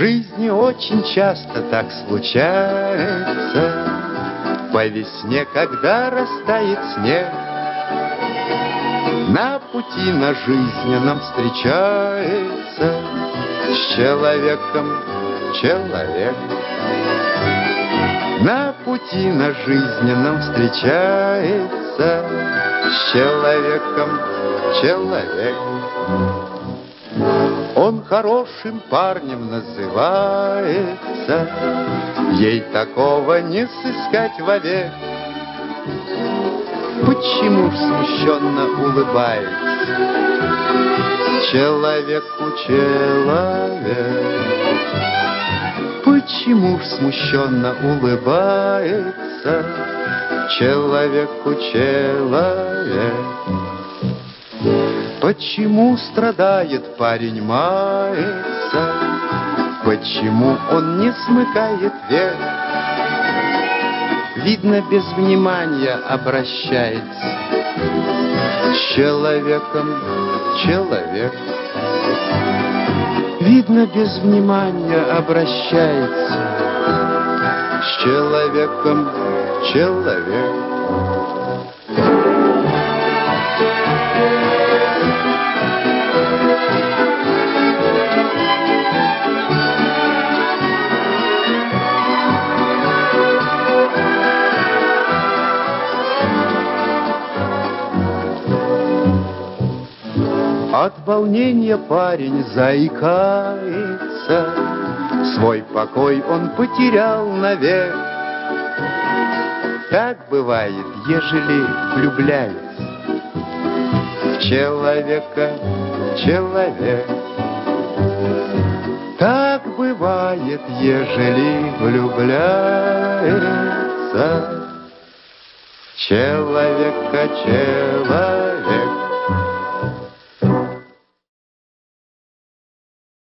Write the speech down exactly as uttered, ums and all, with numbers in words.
жизни очень часто так случается. По весне, когда растает снег, на пути на жизненном встречается с человеком человек. На пути на жизненном встречается с человеком человек. Он хорошим парнем называется, ей такого не сыскать вовек. Почему ж смущенно улыбается человеку человек? Почему ж смущенно улыбается человеку человек? Почему страдает парень, мается? Почему он не смыкает век? Видно, без внимания обращается с человеком человек. Видно, без внимания обращается с человеком человек. От волнения парень заикается, свой покой он потерял навек. Так бывает, ежели влюбляется в человека человек. Так бывает, ежели влюбляется в человека человек.